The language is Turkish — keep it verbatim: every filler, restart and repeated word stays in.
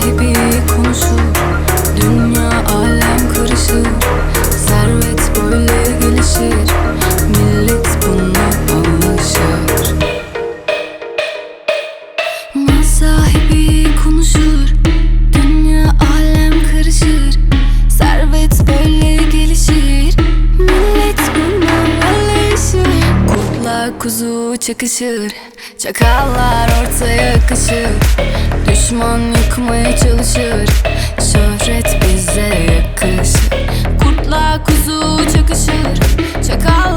sahibi konuşur, dünya alem karışır. Servet böyle gelişir, millet buna alışır. Mal sahibi konuşur, dünya alem karışır. Servet böyle gelişir, millet buna alışır. Kurtla kuzu çakışır, çakallar ortaya yakışır. Düşman yıkmaya çalışır, şöhret bize yakışır. Kurtla kuzu çakışır, çakallar